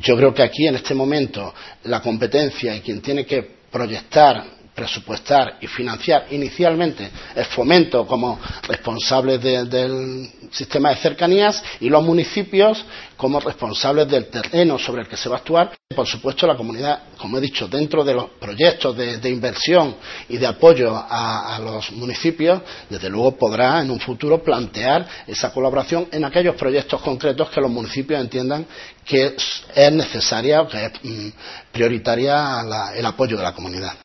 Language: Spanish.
Yo creo que aquí, en este momento, la competencia y quien tiene que proyectar, presupuestar y financiar inicialmente es Fomento como responsables del sistema de cercanías, y los municipios como responsables del terreno sobre el que se va a actuar. Por supuesto, la comunidad, como he dicho, dentro de los proyectos de inversión y de apoyo a los municipios, desde luego podrá en un futuro plantear esa colaboración en aquellos proyectos concretos que los municipios entiendan que es necesaria o que es prioritaria el apoyo de la comunidad.